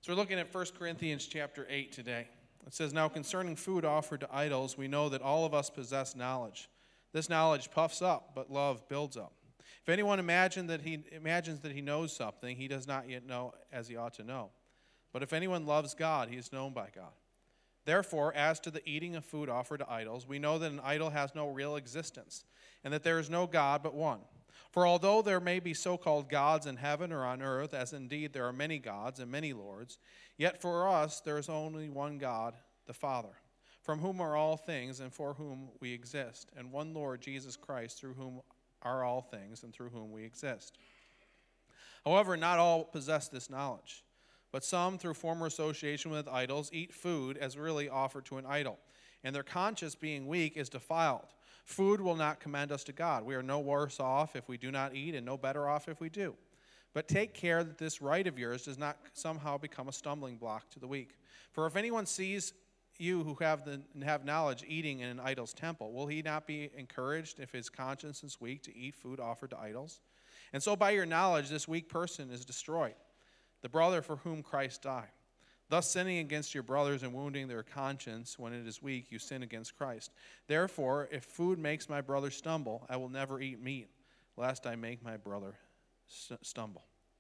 So we're looking at 1 Corinthians chapter 8 today. It says, "Now concerning food offered to idols, we know that all of us possess knowledge. This knowledge puffs up, but love builds up. If anyone imagines that he knows something, he does not yet know as he ought to know. But if anyone loves God, he is known by God. Therefore, as to the eating of food offered to idols, we know that an idol has no real existence, and that there is no God but one. For although there may be so-called gods in heaven or on earth, as indeed there are many gods and many lords, yet for us there is only one God, the Father, from whom are all things and for whom we exist, and one Lord, Jesus Christ, through whom are all things and through whom we exist. However, not all possess this knowledge, but some, through former association with idols, eat food as really offered to an idol, and their conscience, being weak, is defiled. Food will not commend us to God. We are no worse off if we do not eat, and no better off if we do. But take care that this right of yours does not somehow become a stumbling block to the weak. For if anyone sees you who have knowledge eating in an idol's temple, will he not be encouraged if his conscience is weak to eat food offered to idols? And so by your knowledge this weak person is destroyed, the brother for whom Christ died. Thus sinning against your brothers and wounding their conscience when it is weak, you sin against Christ. Therefore, if food makes my brother stumble, I will never eat meat, lest I make my brother stumble."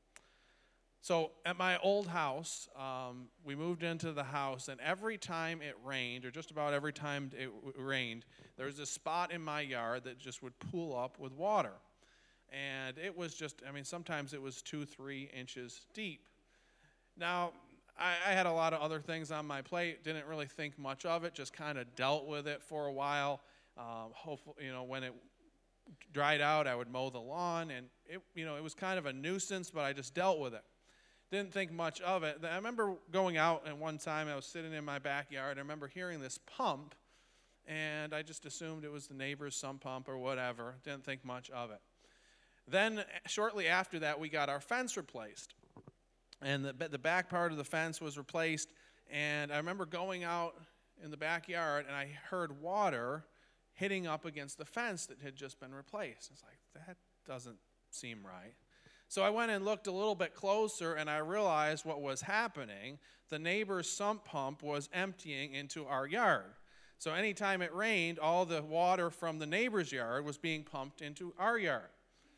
So at my old house, we moved into the house, and every time it rained, or just about every time it rained, there was a spot in my yard that just would pool up with water. And it was just, sometimes it was 2-3 inches deep. Now, I had a lot of other things on my plate, didn't really think much of it, just kind of dealt with it for a while. Hopefully, when it dried out, I would mow the lawn, and it was kind of a nuisance, but I just dealt with it. Didn't think much of it. I remember going out, and one time I was sitting in my backyard. I remember hearing this pump, and I just assumed it was the neighbor's sump pump or whatever. Didn't think much of it. Then, shortly after that, we got our fence replaced. And the back part of the fence was replaced, and I remember going out in the backyard, and I heard water hitting up against the fence that had just been replaced. It's like, that doesn't seem right. So I went and looked a little bit closer, and I realized what was happening. The neighbor's sump pump was emptying into our yard. So anytime it rained, all the water from the neighbor's yard was being pumped into our yard.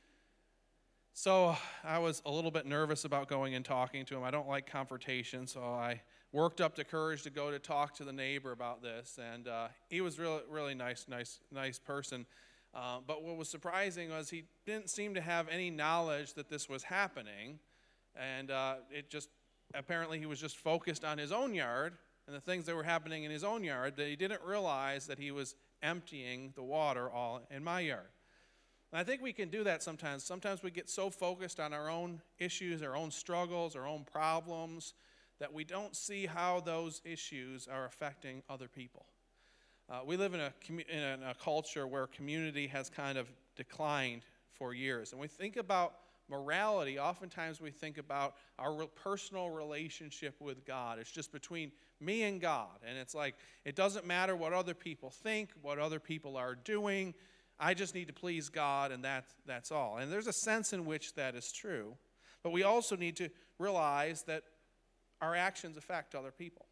So I was a little bit nervous about going and talking to him. I don't like confrontation, so I worked up the courage to go to talk to the neighbor about this. And he was really nice person. But what was surprising was he didn't seem to have any knowledge that this was happening. And apparently he was just focused on his own yard and the things that were happening in his own yard, that he didn't realize that he was emptying the water all in my yard. And I think we can do that sometimes. Sometimes we get so focused on our own issues, our own struggles, our own problems, that we don't see how those issues are affecting other people. We live in a culture where community has kind of declined for years. And we think about morality, oftentimes we think about our personal relationship with God. It's just between me and God. And it's like, it doesn't matter what other people think, what other people are doing. I just need to please God, and that's all. And there's a sense in which that is true. But we also need to realize that our actions affect other people.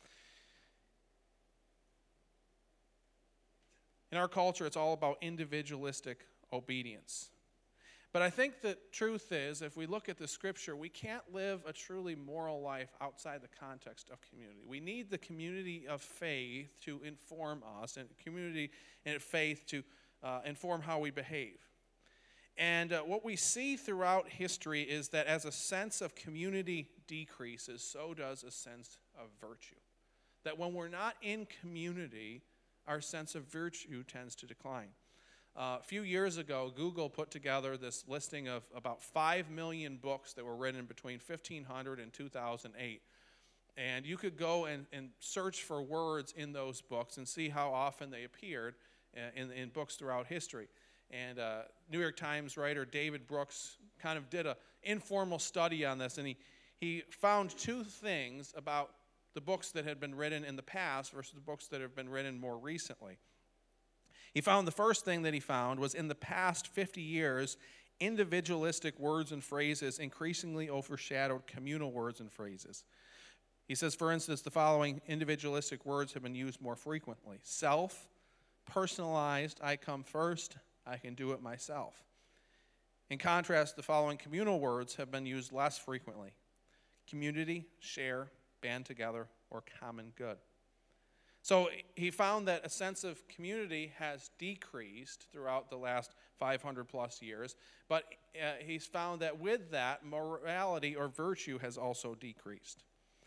In our culture, it's all about individualistic obedience. But I think the truth is, if we look at the scripture, we can't live a truly moral life outside the context of community. We need the community of faith to inform us, and community and faith to inform how we behave. And what we see throughout history is that as a sense of community decreases, so does a sense of virtue. That when we're not in community, our sense of virtue tends to decline. A few years ago, Google put together this listing of about 5 million books that were written between 1500 and 2008. And you could go and search for words in those books and see how often they appeared in books throughout history. And New York Times writer David Brooks kind of did an informal study on this, and he found two things about the books that had been written in the past versus the books that have been written more recently. He found the first thing that he found was in the past 50 years, individualistic words and phrases increasingly overshadowed communal words and phrases. He says, for instance, the following individualistic words have been used more frequently: self, personalized, I come first, I can do it myself. In contrast, the following communal words have been used less frequently: community, share, band together, or common good. So he found that a sense of community has decreased throughout the last 500 plus years, but he's found that with that, morality or virtue has also decreased.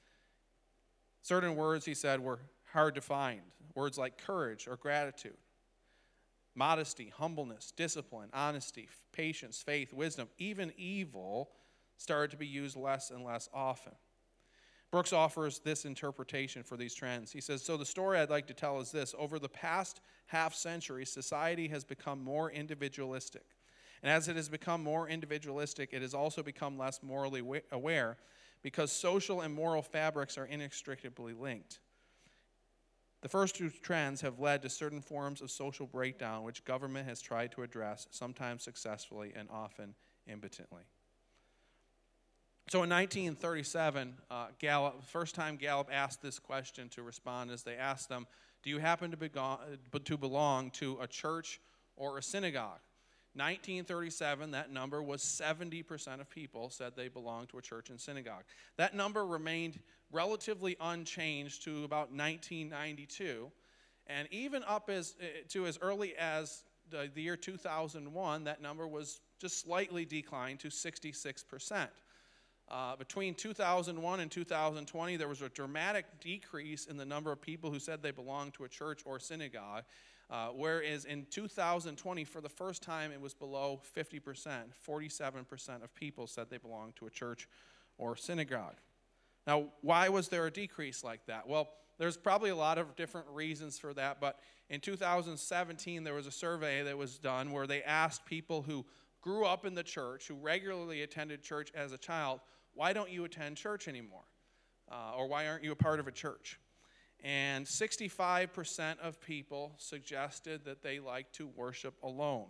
Certain words, he said, were hard to find. Words like courage or gratitude, modesty, humbleness, discipline, honesty, patience, faith, wisdom, even evil started to be used less and less often. Brooks offers this interpretation for these trends. He says, so the story I'd like to tell is this: over the past half century, society has become more individualistic. And as it has become more individualistic, it has also become less morally aware, because social and moral fabrics are inextricably linked. The first two trends have led to certain forms of social breakdown which government has tried to address, sometimes successfully and often impotently. So in 1937, first time Gallup asked this question to respondents, they asked them, do you happen to belong to a church or a synagogue? 1937, that number was 70% of people said they belonged to a church and synagogue. That number remained relatively unchanged to about 1992, and even up to as early as the year 2001, that number was just slightly declined to 66%. Between 2001 and 2020, there was a dramatic decrease in the number of people who said they belonged to a church or synagogue, whereas in 2020, for the first time, it was below 50%. 47% of people said they belonged to a church or synagogue. Now, why was there a decrease like that? Well, there's probably a lot of different reasons for that, but in 2017, there was a survey that was done where they asked people who grew up in the church, who regularly attended church as a child, why don't you attend church anymore? Or why aren't you a part of a church? And 65% of people suggested that they like to worship alone.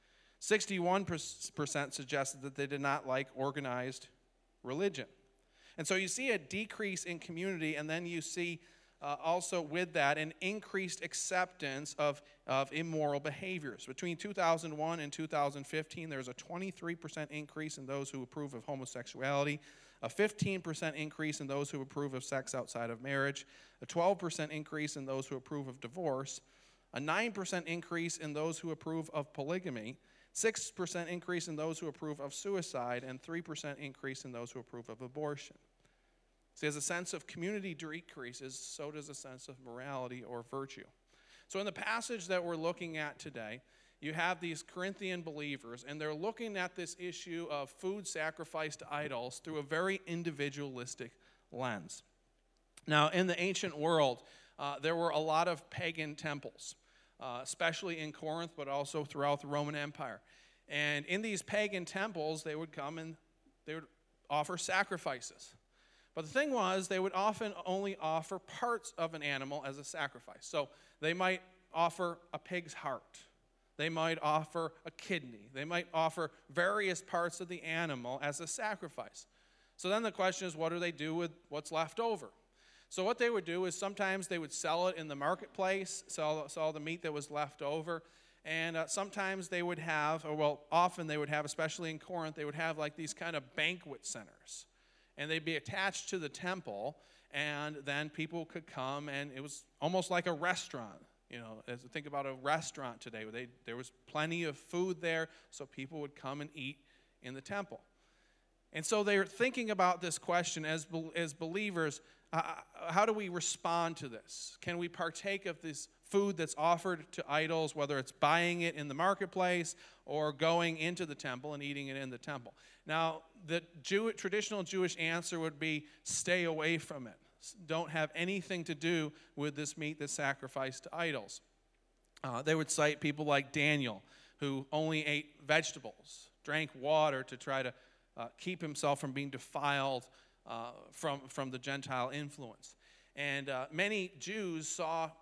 61% suggested that they did not like organized religion. And so you see a decrease in community, and then you see also with that an increased acceptance of immoral behaviors. Between 2001 and 2015, there's a 23% increase in those who approve of homosexuality, a 15% increase in those who approve of sex outside of marriage, a 12% increase in those who approve of divorce, a 9% increase in those who approve of polygamy, 6% increase in those who approve of suicide, and 3% increase in those who approve of abortion. See, as a sense of community decreases, so does a sense of morality or virtue. So in the passage that we're looking at today, you have these Corinthian believers, and they're looking at this issue of food sacrificed to idols through a very individualistic lens. Now, in the ancient world, there were a lot of pagan temples, especially in Corinth, but also throughout the Roman Empire. And in these pagan temples, they would come and they would offer sacrifices. But the thing was, they would often only offer parts of an animal as a sacrifice. So they might offer a pig's heart. They might offer a kidney. They might offer various parts of the animal as a sacrifice. So then the question is, what do they do with what's left over? So what they would do is sometimes they would sell it in the marketplace, sell the meat that was left over. And sometimes they would have, often they would have, especially in Corinth, they would have like these kind of banquet centers. And they'd be attached to the temple, and then people could come, and it was almost like a restaurant. You know, as we think about a restaurant today, where there was plenty of food there, so people would come and eat in the temple. And so they're thinking about this question as believers, how do we respond to this? Can we partake of this food that's offered to idols, whether it's buying it in the marketplace or going into the temple and eating it in the temple? Now, the traditional Jewish answer would be stay away from it. Don't have anything to do with this meat that's sacrificed to idols. They would cite people like Daniel, who only ate vegetables, drank water to try to keep himself from being defiled from the Gentile influence. And many Jews saw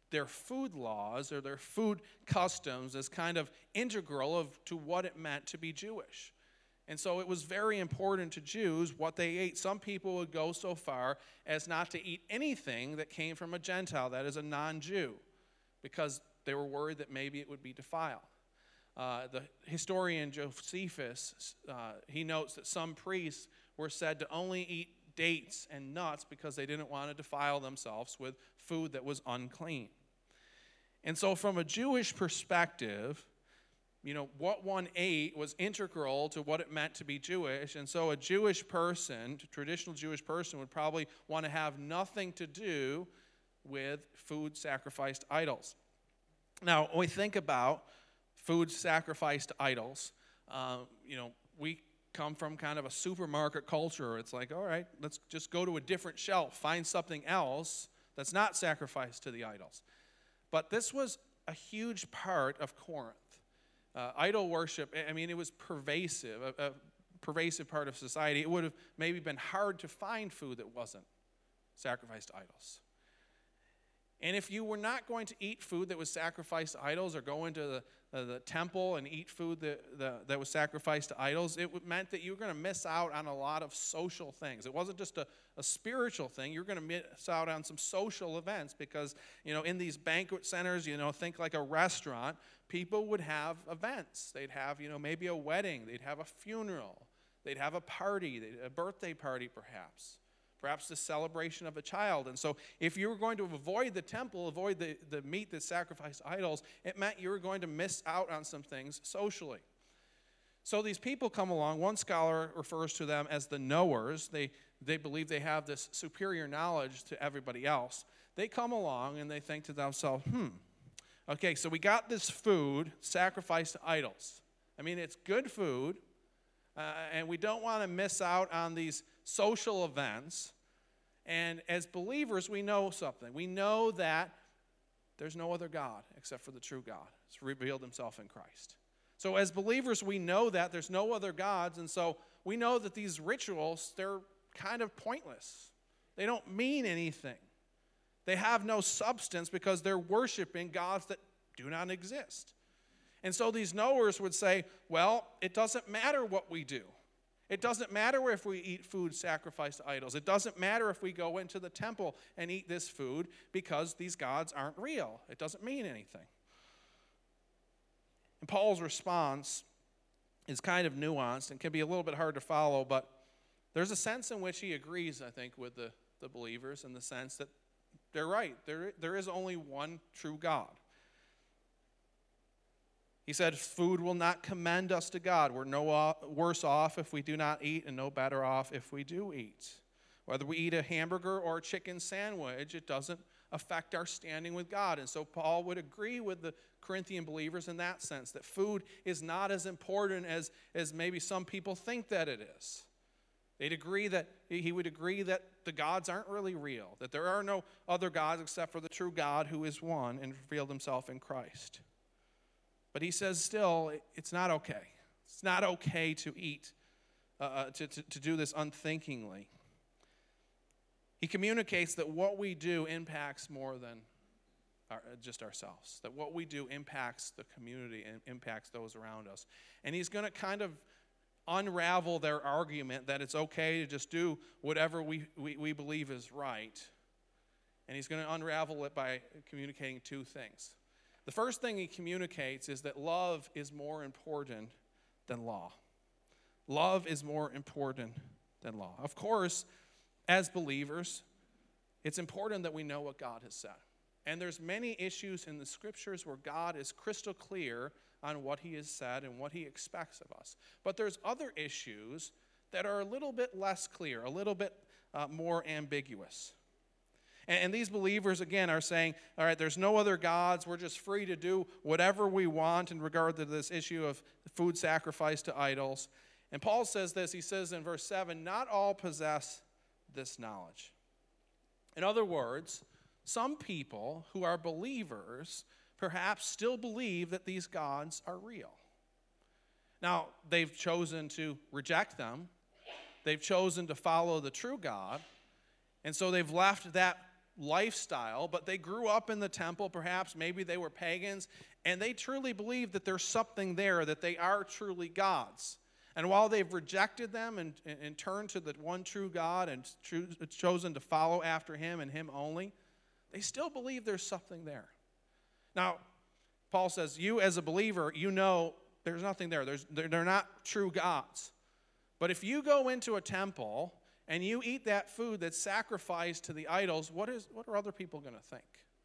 their food laws or their food customs as kind of integral to what it meant to be Jewish. And so it was very important to Jews what they ate. Some people would go so far as not to eat anything that came from a Gentile, that is a non-Jew, because they were worried that maybe it would be defiled. The historian Josephus, he notes that some priests were said to only eat dates and nuts because they didn't want to defile themselves with food that was unclean. And so from a Jewish perspective, what one ate was integral to what it meant to be Jewish. And so a Jewish person, a traditional Jewish person, would probably want to have nothing to do with food sacrificed to idols. Now, when we think about food sacrificed to idols, we come from kind of a supermarket culture. It's like, all right, let's just go to a different shelf, find something else that's not sacrificed to the idols. But this was a huge part of Corinth. Idol worship, it was pervasive, a pervasive part of society. It would have maybe been hard to find food that wasn't sacrificed to idols. And if you were not going to eat food that was sacrificed to idols or go into the temple and eat food that was sacrificed to idols, it meant that you were going to miss out on a lot of social things. It wasn't just a spiritual thing. You're going to miss out on some social events because, in these banquet centers, think like a restaurant, people would have events. They'd have, maybe a wedding. They'd have a funeral. They'd have a party, a birthday party perhaps the celebration of a child. And so if you were going to avoid the temple, avoid the meat that's sacrificed to idols, it meant you were going to miss out on some things socially. So these people come along. One scholar refers to them as the knowers. They believe they have this superior knowledge to everybody else. They come along and they think to themselves, okay, so we got this food sacrificed to idols. It's good food, and we don't want to miss out on these social events. And as believers, we know something. We know that there's no other God except for the true God. It's revealed himself in Christ. So as believers, we know that there's no other gods, and so we know that these rituals, they're kind of pointless. They don't mean anything. They have no substance because they're worshiping gods that do not exist. And so these knowers would say, well, it doesn't matter what we do. It doesn't matter if we eat food sacrificed to idols. It doesn't matter if we go into the temple and eat this food because these gods aren't real. It doesn't mean anything. And Paul's response is kind of nuanced and can be a little bit hard to follow, but there's a sense in which he agrees, I think, with the believers in the sense that they're right. There is only one true God. He said, food will not commend us to God. We're no worse off if we do not eat and no better off if we do eat. Whether we eat a hamburger or a chicken sandwich, it doesn't affect our standing with God. And so Paul would agree with the Corinthian believers in that sense, that food is not as important as maybe some people think that it is. He would agree that the gods aren't really real, that there are no other gods except for the true God who is one and revealed himself in Christ. But he says still, it's not okay. It's not okay to eat, to do this unthinkingly. He communicates that what we do impacts more than just ourselves, that what we do impacts the community and impacts those around us. And he's going to kind of unravel their argument that it's okay to just do whatever we believe is right. And he's going to unravel it by communicating two things. The first thing he communicates is that love is more important than law. Love is more important than law. Of course, as believers, it's important that we know what God has said. And there's many issues in the scriptures where God is crystal clear on what he has said and what he expects of us. But there's other issues that are a little bit less clear, a little bit more ambiguous. And these believers, again, are saying, all right, there's no other gods. We're just free to do whatever we want in regard to this issue of food sacrifice to idols. And Paul says this. He says in verse 7, not all possess this knowledge. In other words, some people who are believers perhaps still believe that these gods are real. Now, they've chosen to reject them. They've chosen to follow the true God. And so they've left that lifestyle, but they grew up in the temple, perhaps, maybe they were pagans, and they truly believe that there's something there, that they are truly gods. And while they've rejected them and turned to the one true God and chosen to follow after him and him only, they still believe there's something there. Now, Paul says, you as a believer, you know there's nothing there. They're not true gods. But if you go into a temple and you eat that food that's sacrificed to the idols, what are other people going to think?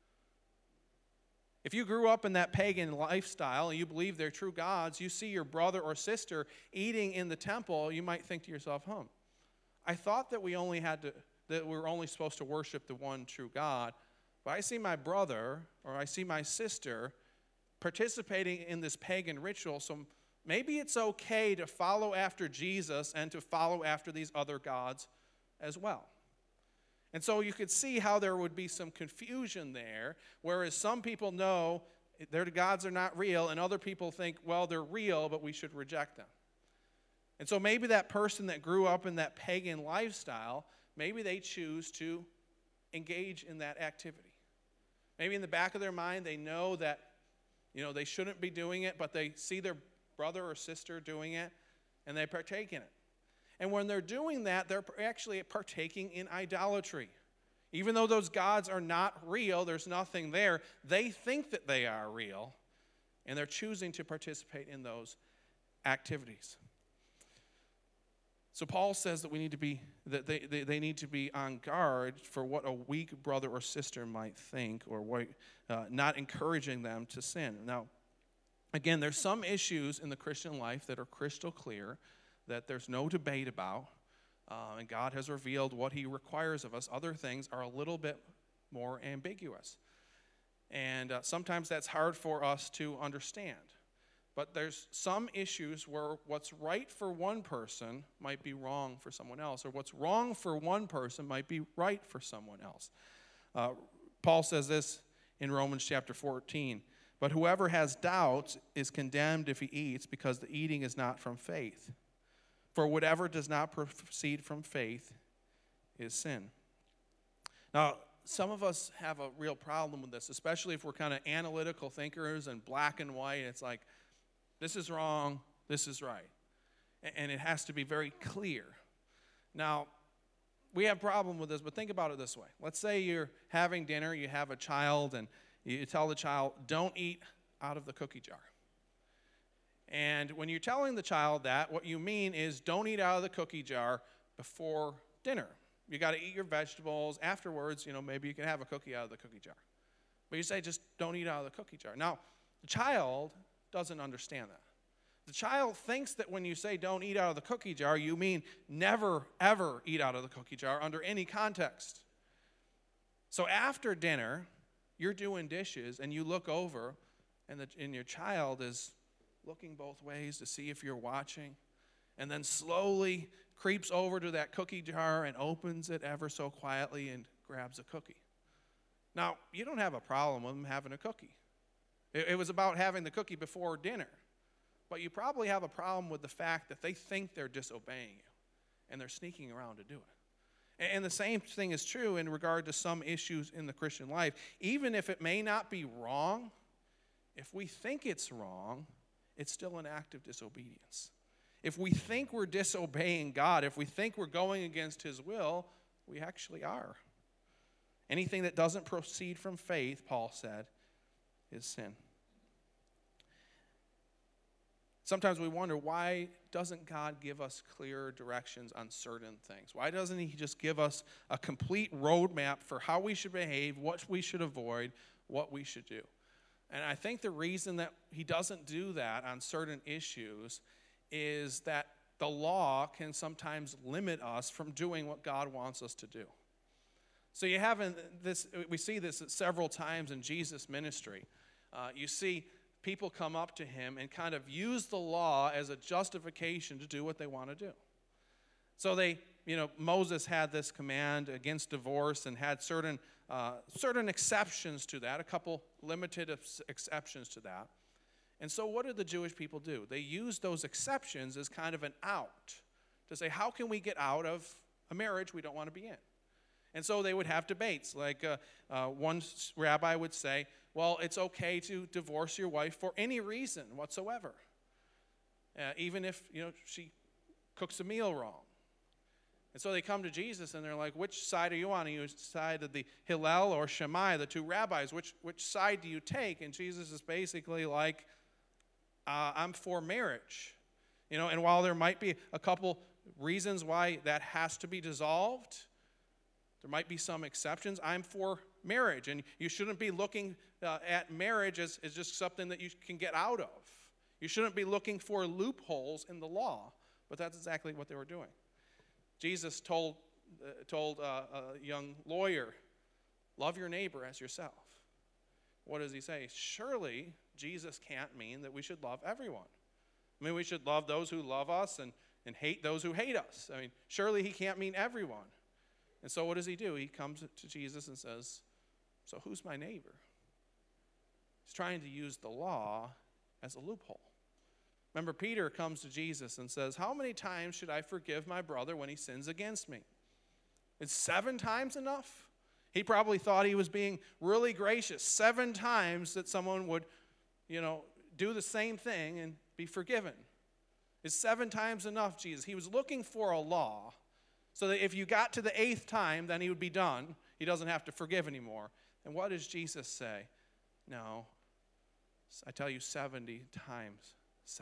If you grew up in that pagan lifestyle and you believe they're true gods, you see your brother or sister eating in the temple, you might think to yourself, I thought that we were only supposed to worship the one true God, but I see my brother or I see my sister participating in this pagan ritual, so maybe it's okay to follow after Jesus and to follow after these other gods as well. And so you could see how there would be some confusion there, whereas some people know their gods are not real, and other people think, well, they're real, but we should reject them. And so maybe that person that grew up in that pagan lifestyle, maybe they choose to engage in that activity. Maybe in the back of their mind they know that they shouldn't be doing it, but they see their brother or sister doing it, and they partake in it. And when they're doing that, they're actually partaking in idolatry. Even though those gods are not real, there's nothing there, they think that they are real, and they're choosing to participate in those activities. So Paul says that they need to be on guard for what a weak brother or sister might think, or not encouraging them to sin. Now, again, there's some issues in the Christian life that are crystal clear, that there's no debate about, and God has revealed what he requires of us. Other things are a little bit more ambiguous. And sometimes that's hard for us to understand. But there's some issues where what's right for one person might be wrong for someone else, or what's wrong for one person might be right for someone else. Paul says this in Romans chapter 14, "But whoever has doubts is condemned if he eats, because the eating is not from faith. For whatever does not proceed from faith is sin." Now, some of us have a real problem with this, especially if we're kind of analytical thinkers and black and white. It's like, this is wrong, this is right. And it has to be very clear. Now, we have a problem with this, but think about it this way. Let's say you're having dinner, you have a child, and you tell the child, don't eat out of the cookie jar. And when you're telling the child that, what you mean is don't eat out of the cookie jar before dinner. You got to eat your vegetables. Afterwards, maybe you can have a cookie out of the cookie jar. But you say just don't eat out of the cookie jar. Now, the child doesn't understand that. The child thinks that when you say don't eat out of the cookie jar, you mean never, ever eat out of the cookie jar under any context. So after dinner, you're doing dishes, and you look over, and your child is looking both ways to see if you're watching, and then slowly creeps over to that cookie jar and opens it ever so quietly and grabs a cookie. Now, you don't have a problem with them having a cookie. It was about having the cookie before dinner. But you probably have a problem with the fact that they think they're disobeying you, and they're sneaking around to do it. And the same thing is true in regard to some issues in the Christian life. Even if it may not be wrong, if we think it's wrong, it's still an act of disobedience. If we think we're disobeying God, if we think we're going against his will, we actually are. Anything that doesn't proceed from faith, Paul said, is sin. Sometimes we wonder, why doesn't God give us clear directions on certain things? Why doesn't he just give us a complete roadmap for how we should behave, what we should avoid, what we should do? And I think the reason that he doesn't do that on certain issues is that the law can sometimes limit us from doing what God wants us to do. So we see this several times in Jesus' ministry. You see people come up to him and kind of use the law as a justification to do what they want to do. So Moses had this command against divorce and had certain exceptions to that, a couple limited exceptions to that. And so what did the Jewish people do? They used those exceptions as kind of an out to say, how can we get out of a marriage we don't want to be in? And so they would have debates. Like one rabbi would say, well, it's okay to divorce your wife for any reason whatsoever, even if she cooks a meal wrong. And so they come to Jesus and they're like, which side are you on? Are you side of the Hillel or Shammai, the two rabbis? Which side do you take? And Jesus is basically like, I'm for marriage. And while there might be a couple reasons why that has to be dissolved, there might be some exceptions. I'm for marriage, and you shouldn't be looking at marriage as just something that you can get out of. You shouldn't be looking for loopholes in the law, but that's exactly what they were doing. Jesus told a young lawyer, love your neighbor as yourself. What does he say? Surely Jesus can't mean that we should love everyone. I mean, we should love those who love us and hate those who hate us. I mean, surely he can't mean everyone. And so what does he do? He comes to Jesus and says, so who's my neighbor? He's trying to use the law as a loophole. Remember, Peter comes to Jesus and says, how many times should I forgive my brother when he sins against me? Is 7 times enough? He probably thought he was being really gracious. 7 times that someone would, do the same thing and be forgiven. Is 7 times enough, Jesus? He was looking for a law so that if you got to the 8th time, then he would be done. He doesn't have to forgive anymore. And what does Jesus say? No, I tell you 70 times 7.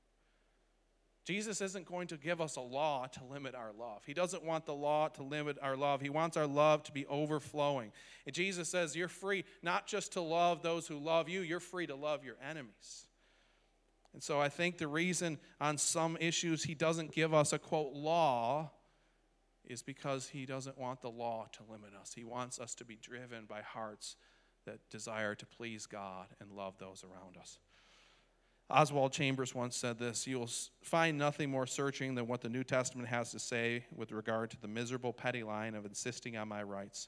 Jesus isn't going to give us a law to limit our love. He doesn't want the law to limit our love. He wants our love to be overflowing. And Jesus says you're free not just to love those who love you, you're free to love your enemies. And so I think the reason on some issues he doesn't give us a, quote, law is because he doesn't want the law to limit us. He wants us to be driven by hearts that desire to please God and love those around us. Oswald Chambers once said this, you will find nothing more searching than what the New Testament has to say with regard to the miserable petty line of insisting on my rights.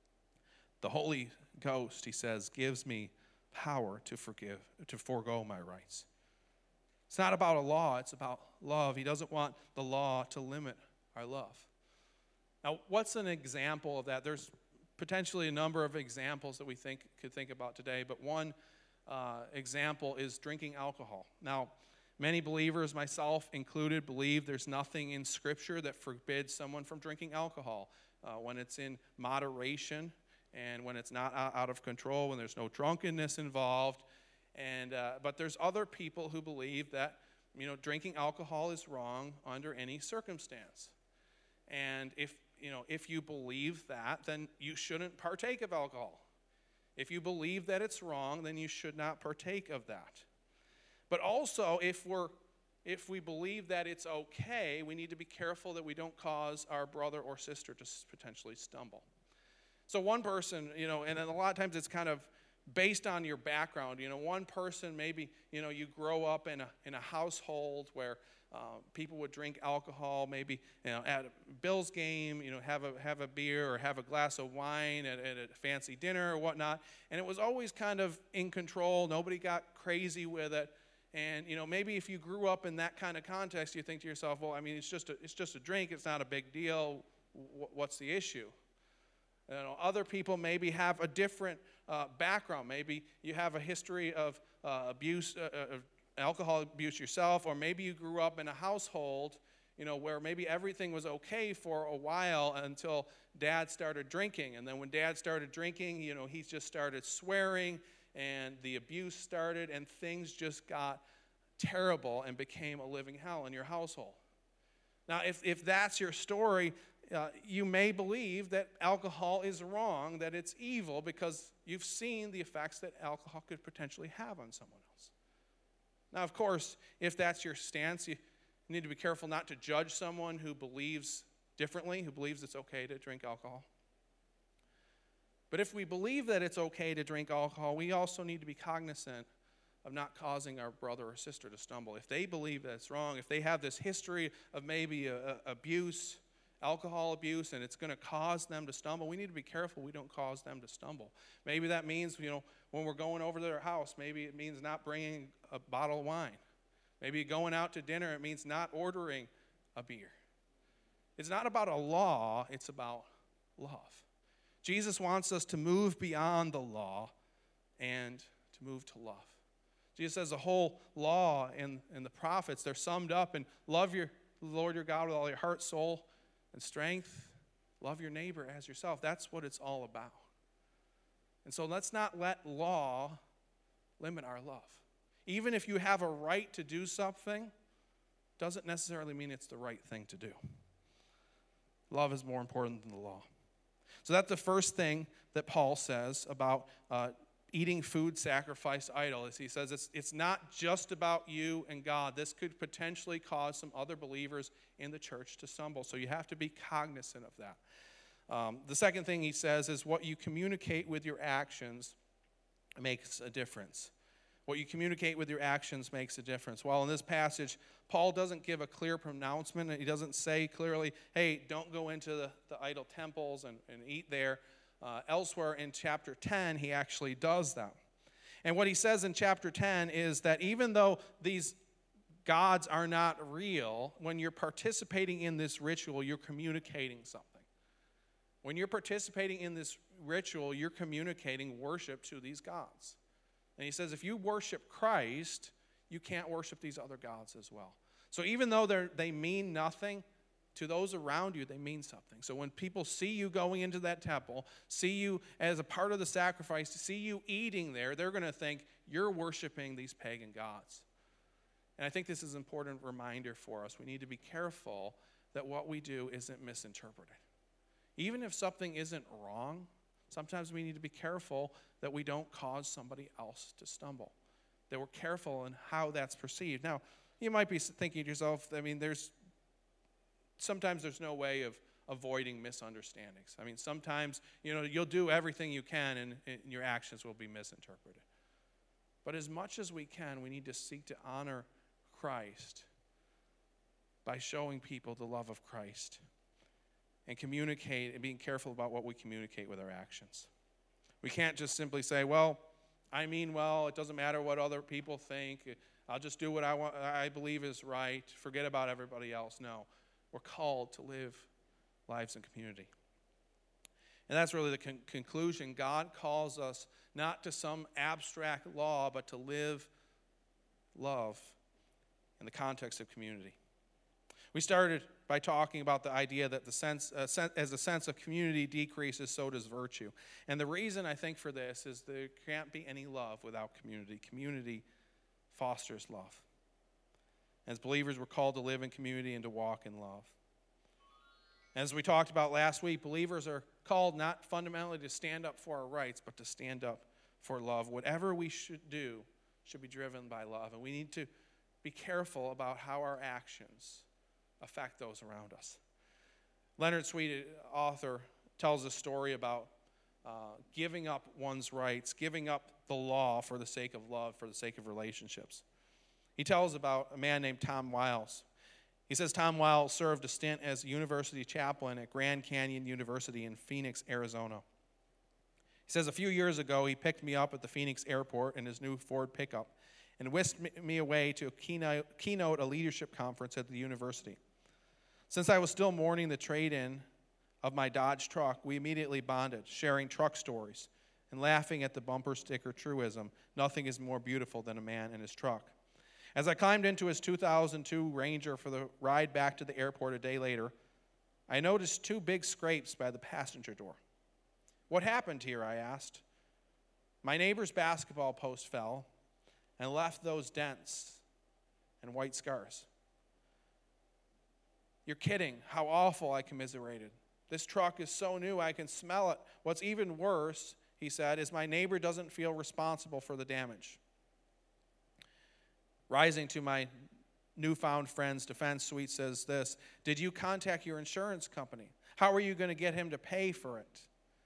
The Holy Ghost, he says, gives me power to forego my rights. It's not about a law, it's about love. He doesn't want the law to limit our love. Now, what's an example of that? There's potentially a number of examples that we could think about today, but one example is drinking alcohol. Now, many believers, myself included, believe there's nothing in Scripture that forbids someone from drinking alcohol when it's in moderation and when it's not out of control, when there's no drunkenness involved. But there's other people who believe that drinking alcohol is wrong under any circumstance. And if you believe that, then you shouldn't partake of alcohol. If you believe that it's wrong, then you should not partake of that. But also, if we believe that it's okay, we need to be careful that we don't cause our brother or sister to potentially stumble. So one person, and a lot of times it's kind of based on your background. One person, maybe, you grow up in a household where people would drink alcohol, maybe at a Bills game, have a beer or have a glass of wine at a fancy dinner or whatnot, and it was always kind of in control. Nobody got crazy with it, and maybe if you grew up in that kind of context, you think to yourself, well, I mean, it's just a drink. It's not a big deal. What's the issue? Other people maybe have a different background. Maybe you have a history of abuse. Alcohol abuse yourself, or maybe you grew up in a household, where maybe everything was okay for a while until dad started drinking. And then when dad started drinking, he just started swearing and the abuse started and things just got terrible and became a living hell in your household. Now, if that's your story, you may believe that alcohol is wrong, that it's evil, because you've seen the effects that alcohol could potentially have on someone else. Now, of course, if that's your stance, you need to be careful not to judge someone who believes differently, who believes it's okay to drink alcohol. But if we believe that it's okay to drink alcohol, we also need to be cognizant of not causing our brother or sister to stumble. If they believe that it's wrong, if they have this history of maybe abuse, alcohol abuse, and it's going to cause them to stumble, we need to be careful we don't cause them to stumble. Maybe that means, when we're going over to their house, maybe it means not bringing a bottle of wine. Maybe going out to dinner, it means not ordering a beer. It's not about a law, it's about love. Jesus wants us to move beyond the law and to move to love. Jesus says the whole law and the prophets, they're summed up in love your Lord your God with all your heart, soul, and strength. Love your neighbor as yourself. That's what it's all about. And so let's not let law limit our love. Even if you have a right to do something, doesn't necessarily mean it's the right thing to do. Love is more important than the law. So that's the first thing that Paul says about eating food sacrificed to idols. He says it's not just about you and God. This could potentially cause some other believers in the church to stumble. So you have to be cognizant of that. The second thing he says is what you communicate with your actions makes a difference. What you communicate with your actions makes a difference. Well, in this passage, Paul doesn't give a clear pronouncement. He doesn't say clearly, hey, don't go into the idol temples and eat there. Elsewhere in chapter 10, he actually does that. And what he says in chapter 10 is that even though these gods are not real, when you're participating in this ritual, you're communicating something. When you're participating in this ritual, you're communicating worship to these gods. And he says if you worship Christ, you can't worship these other gods as well. So even though they mean nothing, to those around you, they mean something. So when people see you going into that temple, see you as a part of the sacrifice, see you eating there, they're going to think you're worshiping these pagan gods. And I think this is an important reminder for us. We need to be careful that what we do isn't misinterpreted. Even if something isn't wrong, sometimes we need to be careful that we don't cause somebody else to stumble, that we're careful in how that's perceived. Now, you might be thinking to yourself, I mean, sometimes there's no way of avoiding misunderstandings. I mean, sometimes, you'll do everything you can and your actions will be misinterpreted. But as much as we can, we need to seek to honor Christ by showing people the love of Christ and communicate and being careful about what we communicate with our actions. We can't just simply say, well, I mean well, it doesn't matter what other people think. I'll just do what I believe is right. Forget about everybody else. No, we're called to live lives in community. And that's really the conclusion. God calls us not to some abstract law, but to live love in the context of community. We started by talking about the idea that as the sense of community decreases, so does virtue. And the reason I think for this is there can't be any love without community. Community fosters love. As believers, we're called to live in community and to walk in love. As we talked about last week, believers are called not fundamentally to stand up for our rights, but to stand up for love. Whatever we should do should be driven by love. And we need to be careful about how our actions affect those around us. Leonard Sweet, author, tells a story about giving up one's rights, giving up the law for the sake of love, for the sake of relationships. He tells about a man named Tom Wiles. He says Tom Wiles served a stint as a university chaplain at Grand Canyon University in Phoenix, Arizona. He says a few years ago, he picked me up at the Phoenix airport in his new Ford pickup and whisked me away to keynote a leadership conference at the university. Since I was still mourning the trade-in of my Dodge truck, we immediately bonded, sharing truck stories and laughing at the bumper sticker truism, nothing is more beautiful than a man in his truck. As I climbed into his 2002 Ranger for the ride back to the airport a day later, I noticed 2 big scrapes by the passenger door. What happened here, I asked. My neighbor's basketball post fell and left those dents and white scars. You're kidding. How awful, I commiserated. This truck is so new, I can smell it. What's even worse, he said, is my neighbor doesn't feel responsible for the damage. Rising to my newfound friend's defense, Sweet says this, did you contact your insurance company? How are you going to get him to pay for it?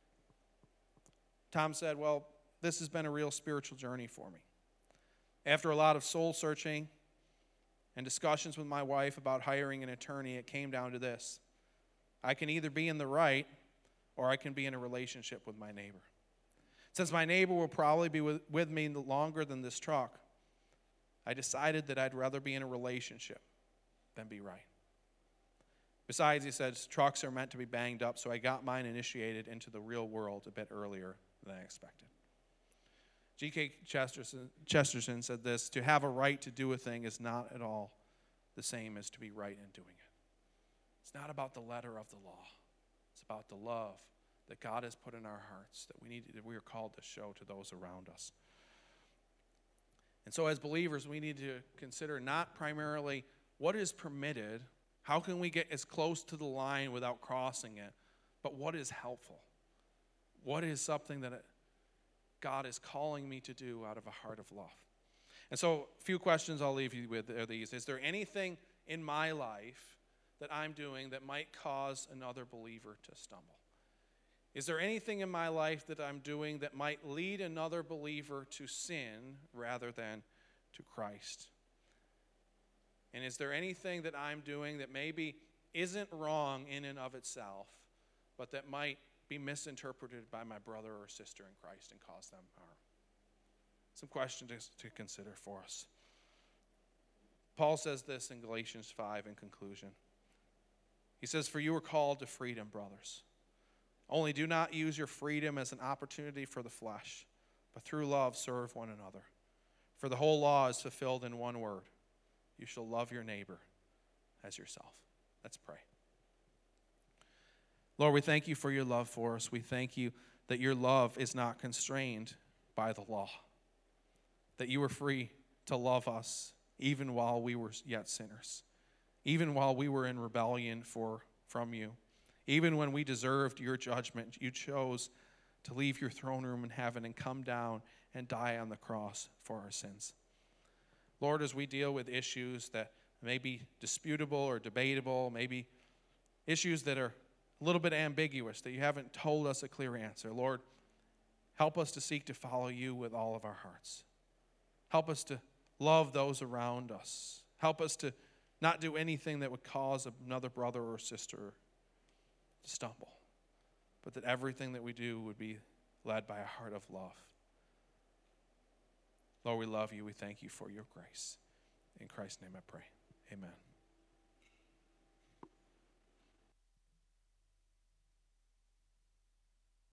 Tom said, well, this has been a real spiritual journey for me. After a lot of soul searching and discussions with my wife about hiring an attorney, it came down to this. I can either be in the right or I can be in a relationship with my neighbor. Since my neighbor will probably be with me longer than this truck, I decided that I'd rather be in a relationship than be right. Besides, he says, trucks are meant to be banged up, so I got mine initiated into the real world a bit earlier than I expected. G.K. Chesterton said this: to have a right to do a thing is not at all the same as to be right in doing it. It's not about the letter of the law. It's about the love that God has put in our hearts that we are called to show to those around us. And so as believers, we need to consider not primarily what is permitted, how can we get as close to the line without crossing it, but what is helpful. What is something that God is calling me to do out of a heart of love? And so a few questions I'll leave you with are these. Is there anything in my life that I'm doing that might cause another believer to stumble? Is there anything in my life that I'm doing that might lead another believer to sin rather than to Christ? And is there anything that I'm doing that maybe isn't wrong in and of itself, but that might be misinterpreted by my brother or sister in Christ and cause them harm? Some questions to consider for us. Paul says this in Galatians 5 in conclusion. He says, "For you are called to freedom, brothers. Only do not use your freedom as an opportunity for the flesh, but through love serve one another. For the whole law is fulfilled in one word: you shall love your neighbor as yourself." Let's pray. Lord, we thank you for your love for us. We thank you that your love is not constrained by the law, that you were free to love us even while we were yet sinners, even while we were in rebellion from you. Even when we deserved your judgment, you chose to leave your throne room in heaven and come down and die on the cross for our sins. Lord, as we deal with issues that may be disputable or debatable, maybe issues that are a little bit ambiguous, that you haven't told us a clear answer, Lord, help us to seek to follow you with all of our hearts. Help us to love those around us. Help us to not do anything that would cause another brother or sister to stumble, but that everything that we do would be led by a heart of love. Lord, we love you. We thank you for your grace. In Christ's name I pray. Amen.